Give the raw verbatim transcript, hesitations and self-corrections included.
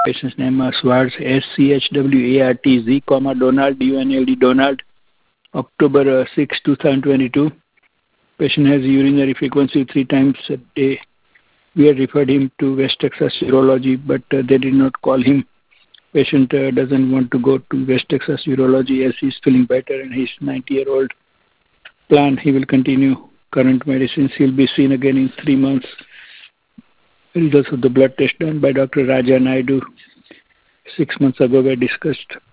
Patient's name is Schwartz, S C H W A R T Z, comma, Donald, D U N L D, Donald, October sixth, two thousand twenty-two. Patient has urinary frequency three times a day. We had referred him to West Texas Urology, but uh, they did not call him. Patient uh, doesn't want to go to West Texas Urology as he's feeling better and he's ninety year old. Plan, he will continue current medicines. He'll be seen again in three months. Results of the blood test done by Doctor Raja Naidu six months ago were discussed.